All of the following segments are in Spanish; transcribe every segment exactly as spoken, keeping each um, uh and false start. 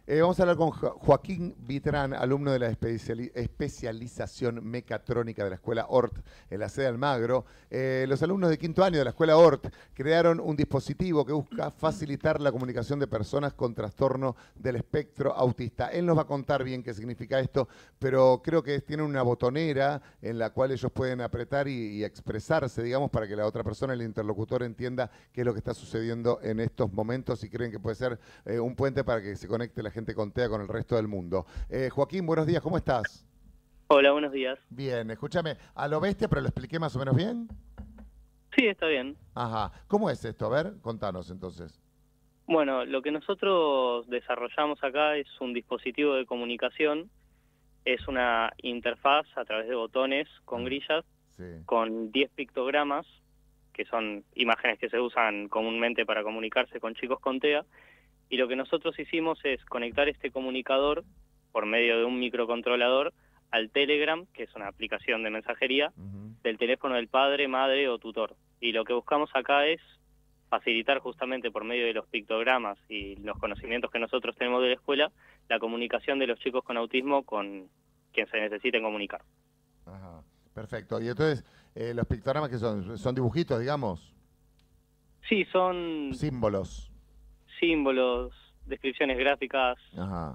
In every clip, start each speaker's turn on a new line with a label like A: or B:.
A: Eh, vamos a hablar con Jo- Joaquín Vitrán, alumno de la especiali- especialización mecatrónica de la Escuela O R T en la sede de Almagro. Eh, los alumnos de quinto año de la Escuela O R T crearon un dispositivo que busca facilitar la comunicación de personas con trastorno del espectro autista. Él nos va a contar bien qué significa esto, pero creo que tienen una botonera en la cual ellos pueden apretar y, y expresarse, digamos, para que la otra persona, el interlocutor, entienda qué es lo que está sucediendo en estos momentos y creen que puede ser eh, un puente para que se conecte la gente con TEA con el resto del mundo. Eh, Joaquín, buenos días, ¿cómo estás?
B: Hola, buenos días.
A: Bien, escúchame, a lo bestia, pero lo expliqué más o menos bien.
B: Sí, está bien.
A: Ajá, ¿cómo es esto? A ver, contanos entonces.
B: Bueno, lo que nosotros desarrollamos acá es un dispositivo de comunicación, es una interfaz a través de botones con
A: Ah,
B: grillas,
A: sí.
B: con diez pictogramas, que son imágenes que se usan comúnmente para comunicarse con chicos con TEA, y lo que nosotros hicimos es conectar este comunicador por medio de un microcontrolador al Telegram, que es una aplicación de mensajería,
A: Ujú.
B: del teléfono del padre, madre o tutor. Y lo que buscamos acá es facilitar justamente por medio de los pictogramas y los conocimientos que nosotros tenemos de la escuela, la comunicación de los chicos con autismo con quien se necesiten comunicar.
A: Ajá, perfecto. Y entonces, eh, los pictogramas que son, son dibujitos, digamos,
B: Sí, son
A: símbolos.
B: símbolos, descripciones gráficas,
A: Ajá.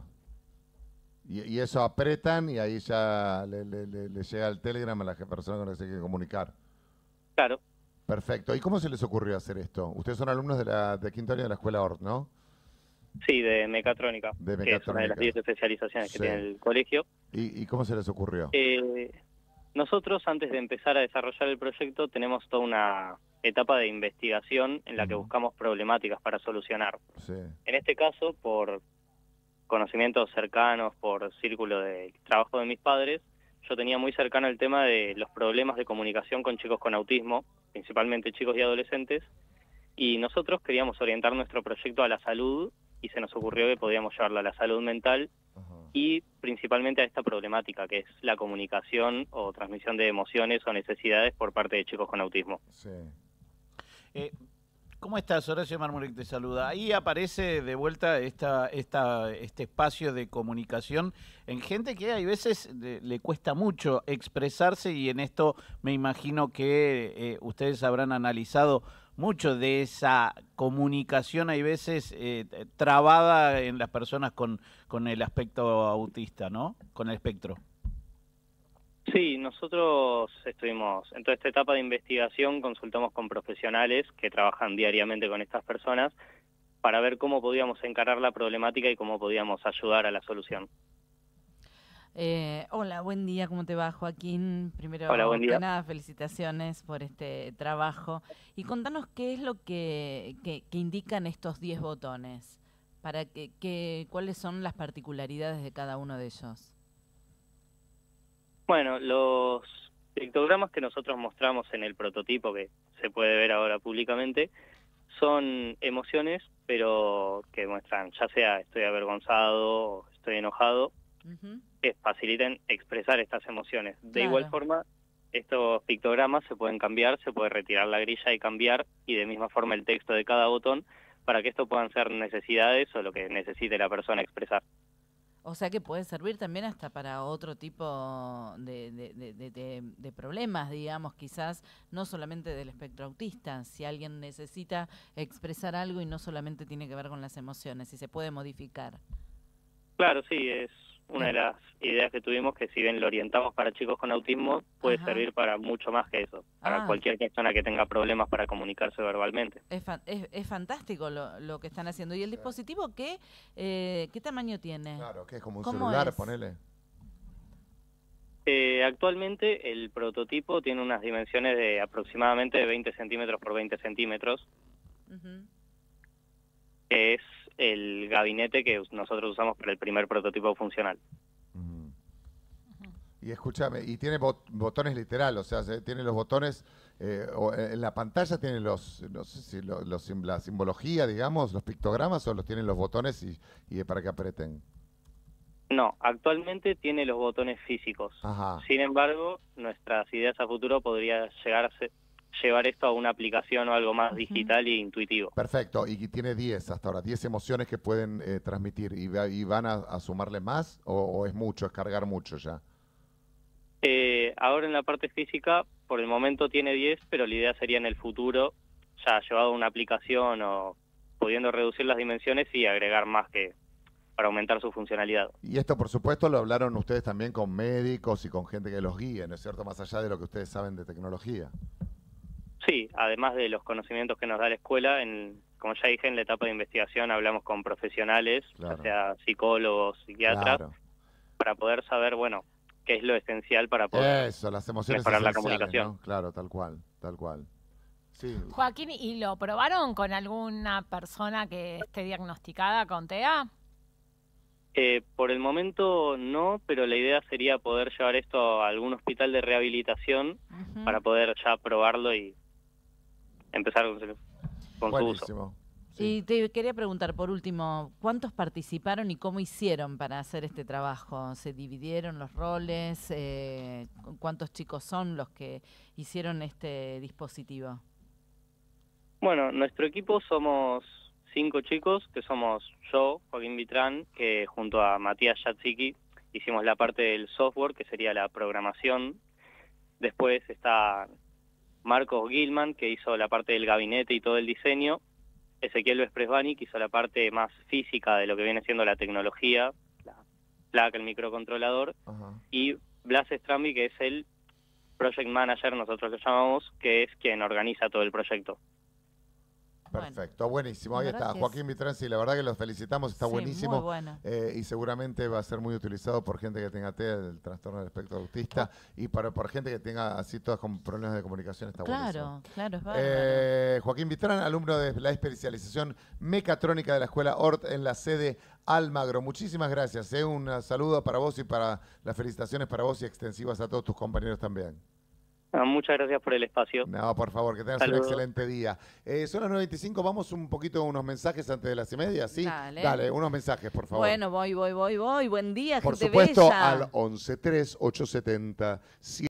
A: Y, y eso apretan y ahí ya le, le- le- le llega el Telegram a la que- persona con la que se quiere comunicar.
B: claro,
A: Perfecto. ¿Y cómo se les ocurrió hacer esto? Ustedes son alumnos de la de quinto año de la escuela O R T, ¿no?
B: sí, de mecatrónica,
A: De
B: que es una de las
A: mecatrónica.
B: diez especializaciones que
A: Sí.
B: tiene el colegio.
A: ¿Y, y cómo se les ocurrió?
B: Eh, Nosotros, antes de empezar a desarrollar el proyecto, tenemos toda una etapa de investigación en la que
A: Ujú.
B: buscamos problemáticas para solucionar.
A: Sí.
B: En este caso, por conocimientos cercanos, por círculo de trabajo de mis padres, yo tenía muy cercano el tema de los problemas de comunicación con chicos con autismo, principalmente chicos y adolescentes, y nosotros queríamos orientar nuestro proyecto a la salud y se nos ocurrió que podíamos llevarlo a la salud mental
A: Ajá.
B: y principalmente a esta problemática que es la comunicación o transmisión de emociones o necesidades por parte de chicos con autismo.
A: Sí.
C: Eh, ¿Cómo estás? Horacio Marmurek te saluda. Ahí aparece de vuelta esta, esta, este espacio de comunicación en gente que hay veces le, le cuesta mucho expresarse y en esto me imagino que eh, ustedes habrán analizado mucho de esa comunicación, hay veces eh, trabada en las personas con, con el aspecto autista, ¿no? Con el espectro.
B: Sí, nosotros estuvimos en toda esta etapa de investigación, consultamos con profesionales que trabajan diariamente con estas personas para ver cómo podíamos encarar la problemática y cómo podíamos ayudar a la solución.
D: Eh, hola, buen día, ¿cómo te va, Joaquín?
B: Hola, buen
D: Primero que
B: día.
D: nada, felicitaciones por este trabajo. Y contanos qué es lo que, que, que indican estos diez botones, para que, que, cuáles son las particularidades de cada uno de ellos.
B: Bueno, los pictogramas que nosotros mostramos en el prototipo, que se puede ver ahora públicamente, son emociones, pero que muestran ya sea estoy avergonzado o estoy enojado,
D: Uh-huh.
B: que faciliten expresar estas emociones. De
D: Claro.
B: igual forma, estos pictogramas se pueden cambiar, se puede retirar la grilla y cambiar, y de misma forma el texto de cada botón, para que esto puedan ser necesidades o lo que necesite la persona expresar.
D: O sea que puede servir también hasta para otro tipo de, de, de, de, de, de problemas, digamos, quizás no solamente del espectro autista. Si alguien necesita expresar algo y no solamente tiene que ver con las emociones, si se puede modificar.
B: Claro, sí, es una de
D: Bien.
B: las ideas que tuvimos, que si bien lo orientamos para chicos con autismo, puede
D: Ajá.
B: servir para mucho más que eso, para
D: Ah,
B: cualquier persona que tenga problemas para comunicarse verbalmente.
D: es, fa- es, es fantástico lo, lo que están haciendo. ¿Y el
A: Sí.
D: dispositivo qué, eh, qué tamaño tiene?
A: Claro, que es como un
D: ¿Cómo
A: celular,
D: es?
A: ponele.
B: Eh, actualmente el prototipo tiene unas dimensiones de aproximadamente de veinte centímetros por veinte centímetros,
D: Ujú.
B: que es el gabinete que us- nosotros usamos para el primer prototipo funcional.
A: Ujú. Y escúchame, y tiene bot- botones literal, o sea, se- tiene los botones, eh, o en en la pantalla tiene los, no sé si lo- los sim- la simbología, digamos, los pictogramas, o los tienen los botones y, y para que apreten.
B: No, actualmente tiene los botones físicos.
A: Ajá.
B: Sin embargo, nuestras ideas a futuro podría llegar a ser, llevar esto a una aplicación o algo más
D: Ujú.
B: digital e intuitivo.
A: Perfecto, y tiene diez hasta ahora, diez emociones que pueden eh, transmitir. ¿Y, va- y van a, a sumarle más o, o es mucho, es cargar mucho ya?
B: Eh, ahora en la parte física, por el momento tiene diez, pero la idea sería en el futuro, ya llevado a una aplicación o pudiendo reducir las dimensiones y agregar más que para aumentar su funcionalidad.
A: Y esto, por supuesto, lo hablaron ustedes también con médicos y con gente que los guíe, ¿no es cierto? Más allá de lo que ustedes saben de tecnología.
B: Sí, además de los conocimientos que nos da la escuela, en, como ya dije, en la etapa de investigación hablamos con profesionales,
A: Claro.
B: ya sea psicólogos, psiquiatras,
A: Claro.
B: para poder saber, bueno, qué es lo esencial para poder
A: Eso, las emociones
B: mejorar la
A: esenciales,
B: comunicación.
A: ¿no? Claro, tal cual, tal cual. Sí.
E: Joaquín, ¿y lo probaron con alguna persona que esté diagnosticada con T E A?
B: Eh, por el momento no, pero la idea sería poder llevar esto a algún hospital de rehabilitación
D: Ujú.
B: para poder ya probarlo y empezar con, su- con su uso.
A: Buenísimo. Sí.
D: Y te quería preguntar, por último, ¿cuántos participaron y cómo hicieron para hacer este trabajo? ¿Se dividieron los roles? Eh, cu- ¿Cuántos chicos son los que hicieron este dispositivo?
B: Bueno, nuestro equipo somos cinco chicos, que somos yo, Joaquín Vitrán, que junto a Matías Yatziki hicimos la parte del software, que sería la programación. Después está Marcos Gilman, que hizo la parte del gabinete y todo el diseño. Ezequiel Vespresbani, que hizo la parte más física de lo que viene siendo la tecnología, la placa, el microcontrolador.
A: Ajá.
B: Y Blas Strambi, que es el project manager, nosotros lo llamamos, que es quien organiza todo el proyecto.
A: Perfecto, buenísimo.
D: la
A: Ahí
D: verdad
A: está,
D: que
A: Joaquín
D: es-
A: Vitrán, sí, la verdad que los felicitamos, está
D: Sí,
A: buenísimo.
D: muy bueno.
A: Eh, y seguramente va a ser muy utilizado por gente que tenga T E A, el trastorno del espectro autista, y para, por gente que tenga así todas con problemas de comunicación, está buenísimo.
D: Claro, claro, es bárbaro.
A: Eh, Joaquín Vitrán, alumno de la especialización mecatrónica de la Escuela Ort en la sede Almagro. Muchísimas gracias. eh. Un saludo para vos y para las felicitaciones para vos y extensivas a todos tus compañeros también.
B: Ah, muchas gracias por el espacio.
A: No, por favor, que tengas
B: Saludos.
A: un excelente día. Eh, son las nueve veinticinco, vamos un poquito a unos mensajes antes de las y media, ¿sí?
D: Dale.
A: Dale, unos mensajes, por favor.
D: Bueno, voy, voy, voy, voy. Buen día,
A: por
D: gente
A: supuesto,
D: bella.
A: al once tres ocho setenta